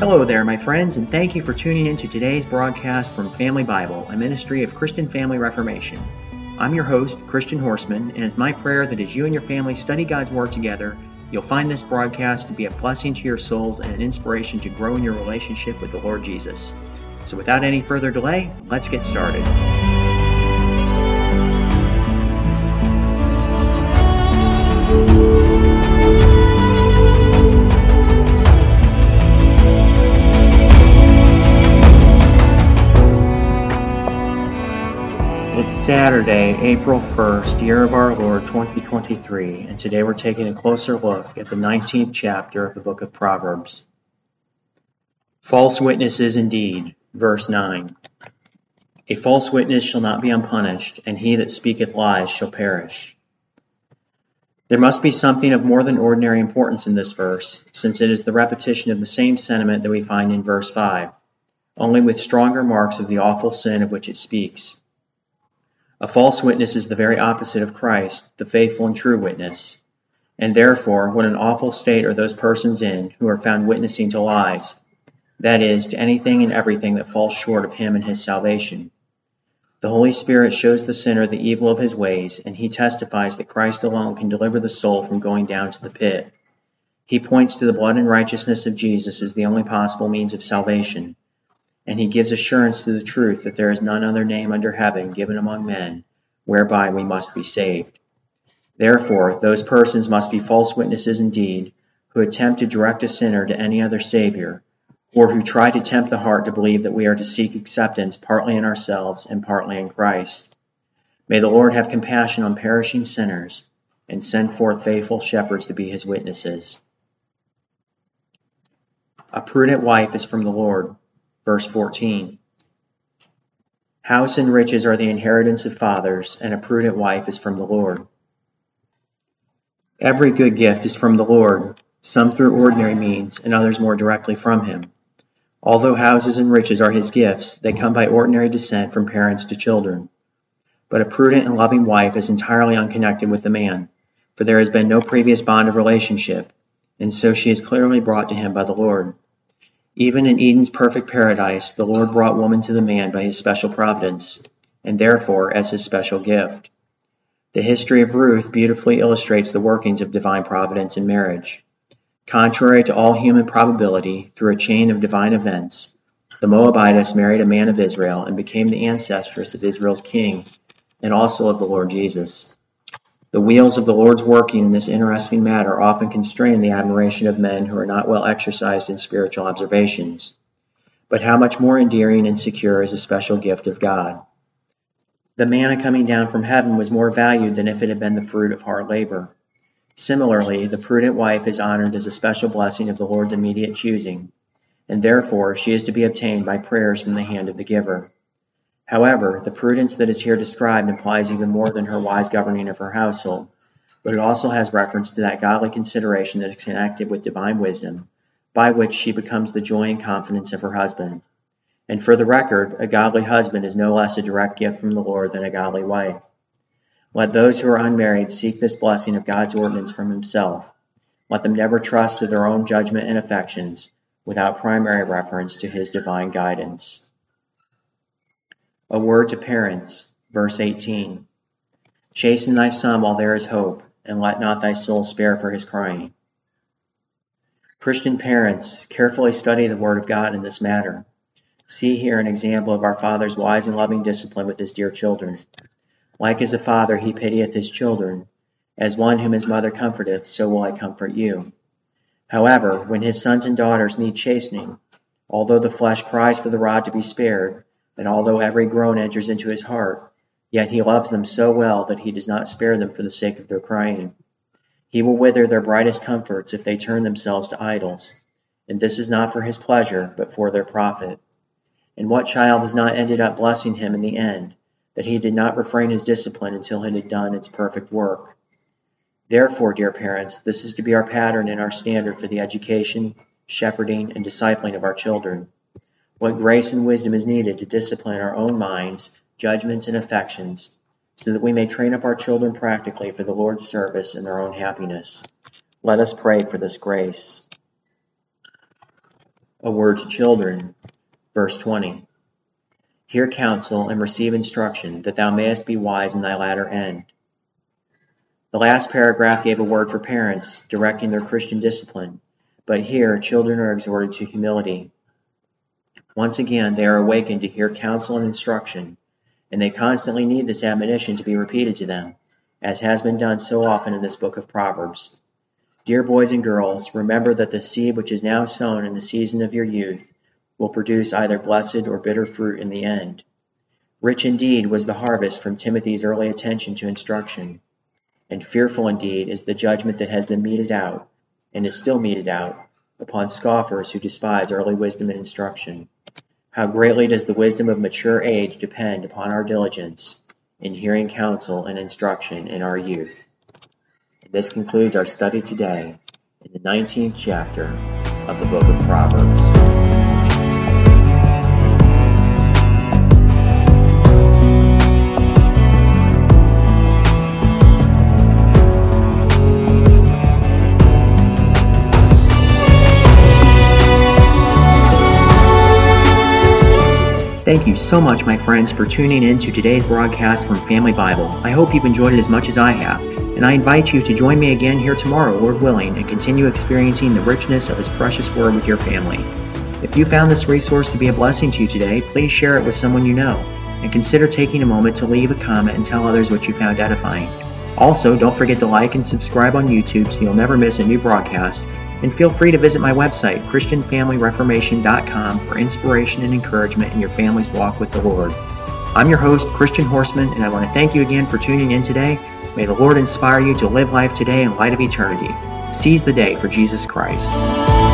Hello there, my friends, and thank you for tuning in to today's broadcast from Family Bible, a ministry of Christian Family Reformation. I'm your host, Christian Horseman, and it's my prayer that as you and your family study God's Word together, you'll find this broadcast to be a blessing to your souls and an inspiration to grow in your relationship with the Lord Jesus. So without any further delay, let's get started. It's Saturday, April 1st, year of our Lord 2023, and today we're taking a closer look at the 19th chapter of the book of Proverbs. False witnesses indeed, verse 9. A false witness shall not be unpunished, and he that speaketh lies shall perish. There must be something of more than ordinary importance in this verse, since it is the repetition of the same sentiment that we find in verse 5, only with stronger marks of the awful sin of which it speaks. A false witness is the very opposite of Christ, the faithful and true witness. And therefore, what an awful state are those persons in who are found witnessing to lies, that is, to anything and everything that falls short of him and his salvation. The Holy Spirit shows the sinner the evil of his ways, and he testifies that Christ alone can deliver the soul from going down to the pit. He points to the blood and righteousness of Jesus as the only possible means of salvation. And he gives assurance to the truth that there is none other name under heaven given among men, whereby we must be saved. Therefore, those persons must be false witnesses indeed, who attempt to direct a sinner to any other Savior, or who try to tempt the heart to believe that we are to seek acceptance partly in ourselves and partly in Christ. May the Lord have compassion on perishing sinners, and send forth faithful shepherds to be his witnesses. A prudent wife is from the Lord. Verse 14. House and riches are the inheritance of fathers, and a prudent wife is from the Lord. Every good gift is from the Lord, some through ordinary means, and others more directly from him. Although houses and riches are his gifts, they come by ordinary descent from parents to children. But a prudent and loving wife is entirely unconnected with the man, for there has been no previous bond of relationship, and so she is clearly brought to him by the Lord. Even in Eden's perfect paradise, the Lord brought woman to the man by his special providence, and therefore as his special gift. The history of Ruth beautifully illustrates the workings of divine providence in marriage. Contrary to all human probability, through a chain of divine events, the Moabitess married a man of Israel and became the ancestress of Israel's king, and also of the Lord Jesus. The wheels of the Lord's working in this interesting matter often constrain the admiration of men who are not well exercised in spiritual observations. But how much more endearing and secure is a special gift of God. The manna coming down from heaven was more valued than if it had been the fruit of hard labor. Similarly, the prudent wife is honored as a special blessing of the Lord's immediate choosing, and therefore she is to be obtained by prayers from the hand of the giver. However, the prudence that is here described implies even more than her wise governing of her household, but it also has reference to that godly consideration that is connected with divine wisdom, by which she becomes the joy and confidence of her husband. And for the record, a godly husband is no less a direct gift from the Lord than a godly wife. Let those who are unmarried seek this blessing of God's ordinance from himself. Let them never trust to their own judgment and affections, without primary reference to his divine guidance. A word to parents, verse 18. Chasten thy son while there is hope, and let not thy soul spare for his crying. Christian parents, carefully study the word of God in this matter. See here an example of our Father's wise and loving discipline with his dear children. Like as a father, he pitieth his children. As one whom his mother comforteth, so will I comfort you. However, when his sons and daughters need chastening, although the flesh cries for the rod to be spared, and although every groan enters into his heart, yet he loves them so well that he does not spare them for the sake of their crying. He will wither their brightest comforts if they turn themselves to idols, and this is not for his pleasure, but for their profit. And what child has not ended up blessing him in the end, that he did not refrain his discipline until it had done its perfect work? Therefore, dear parents, this is to be our pattern and our standard for the education, shepherding, and discipling of our children. What grace and wisdom is needed to discipline our own minds, judgments, and affections, so that we may train up our children practically for the Lord's service and their own happiness. Let us pray for this grace. A word to children. Verse 20. Hear counsel and receive instruction, that thou mayest be wise in thy latter end. The last paragraph gave a word for parents, directing their Christian discipline, but here children are exhorted to humility. Once again, they are awakened to hear counsel and instruction, and they constantly need this admonition to be repeated to them, as has been done so often in this book of Proverbs. Dear boys and girls, remember that the seed which is now sown in the season of your youth will produce either blessed or bitter fruit in the end. Rich indeed was the harvest from Timothy's early attention to instruction, and fearful indeed is the judgment that has been meted out, and is still meted out, upon scoffers who despise early wisdom and instruction. How greatly does the wisdom of mature age depend upon our diligence in hearing counsel and instruction in our youth. And this concludes our study today in the 19th chapter of the book of Proverbs. Thank you so much, my friends, for tuning in to today's broadcast from Family Bible. I hope you've enjoyed it as much as I have, and I invite you to join me again here tomorrow, Lord willing, and continue experiencing the richness of His precious Word with your family. If you found this resource to be a blessing to you today, please share it with someone you know, and consider taking a moment to leave a comment and tell others what you found edifying. Also, don't forget to like and subscribe on YouTube so you'll never miss a new broadcast. And feel free to visit my website, ChristianFamilyReformation.com, for inspiration and encouragement in your family's walk with the Lord. I'm your host, Christian Horseman, and I want to thank you again for tuning in today. May the Lord inspire you to live life today in light of eternity. Seize the day for Jesus Christ.